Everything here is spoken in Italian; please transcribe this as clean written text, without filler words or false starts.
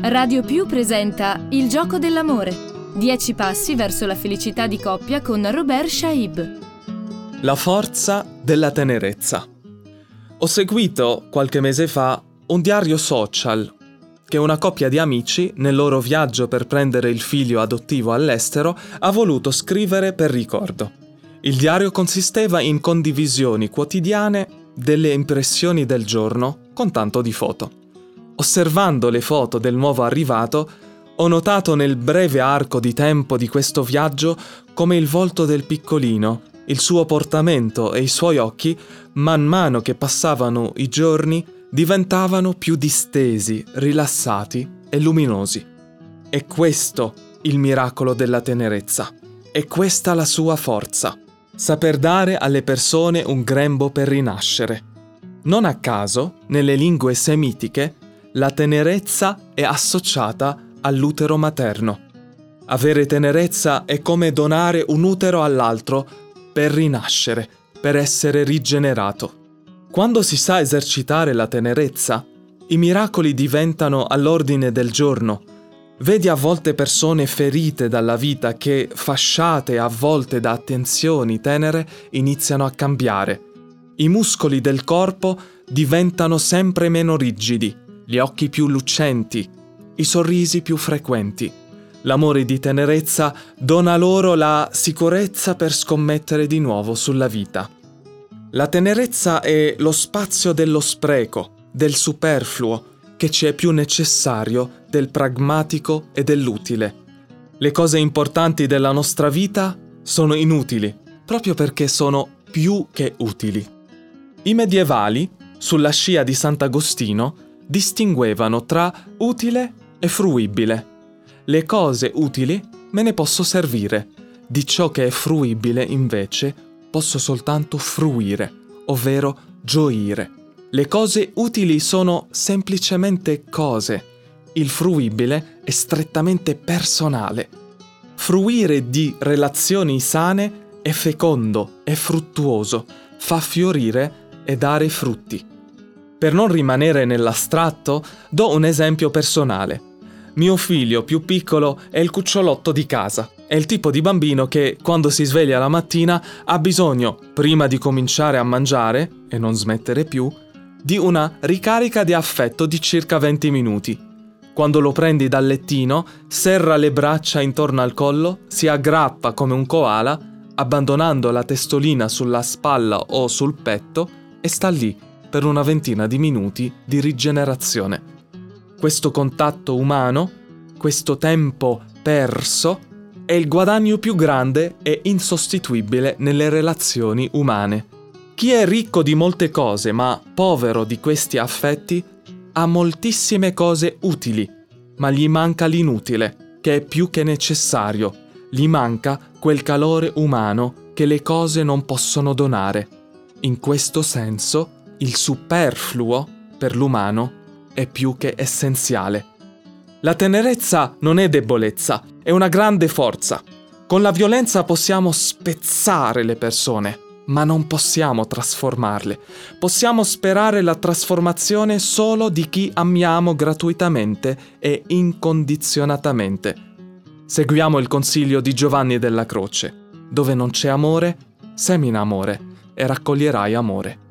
Radio Più presenta Il gioco dell'amore. 10 passi verso la felicità di coppia con Robert Shaib. La forza della tenerezza. Ho seguito qualche mese fa un diario social che una coppia di amici, nel loro viaggio per prendere il figlio adottivo all'estero, ha voluto scrivere per ricordo. Il diario consisteva in condivisioni quotidiane delle impressioni del giorno con tanto di foto. Osservando le foto del nuovo arrivato, ho notato nel breve arco di tempo di questo viaggio come il volto del piccolino, il suo portamento e i suoi occhi, man mano che passavano i giorni, diventavano più distesi, rilassati e luminosi. È questo il miracolo della tenerezza. È questa la sua forza. Saper dare alle persone un grembo per rinascere. Non a caso, nelle lingue semitiche, la tenerezza è associata all'utero materno. Avere tenerezza è come donare un utero all'altro per rinascere, per essere rigenerato. Quando si sa esercitare la tenerezza, i miracoli diventano all'ordine del giorno. Vedi a volte persone ferite dalla vita che, fasciate e avvolte da attenzioni tenere, iniziano a cambiare. I muscoli del corpo diventano sempre meno rigidi, gli occhi più lucenti, i sorrisi più frequenti. L'amore di tenerezza dona loro la sicurezza per scommettere di nuovo sulla vita. La tenerezza è lo spazio dello spreco, del superfluo, che ci è più necessario del pragmatico e dell'utile. Le cose importanti della nostra vita sono inutili, proprio perché sono più che utili. I medievali, sulla scia di Sant'Agostino, distinguevano tra utile e fruibile. Le cose utili me ne posso servire, di ciò che è fruibile invece posso soltanto fruire, ovvero gioire. Le cose utili sono semplicemente cose, il fruibile è strettamente personale. Fruire di relazioni sane è fecondo, è fruttuoso, fa fiorire e dare frutti. Per non rimanere nell'astratto, do un esempio personale. Mio figlio più piccolo è il cucciolotto di casa. È il tipo di bambino che, quando si sveglia la mattina, ha bisogno, prima di cominciare a mangiare, e non smettere più, di una ricarica di affetto di circa 20 minuti. Quando lo prendi dal lettino, serra le braccia intorno al collo, si aggrappa come un koala, abbandonando la testolina sulla spalla o sul petto, e sta lì per una ventina di minuti di rigenerazione. Questo contatto umano, questo tempo perso, è il guadagno più grande e insostituibile nelle relazioni umane. Chi è ricco di molte cose ma povero di questi affetti ha moltissime cose utili, ma gli manca l'inutile, che è più che necessario. Gli manca quel calore umano che le cose non possono donare. In questo senso, il superfluo per l'umano è più che essenziale. La tenerezza non è debolezza, è una grande forza. Con la violenza possiamo spezzare le persone, ma non possiamo trasformarle. Possiamo sperare la trasformazione solo di chi amiamo gratuitamente e incondizionatamente. Seguiamo il consiglio di Giovanni della Croce: dove non c'è amore, semina amore e raccoglierai amore.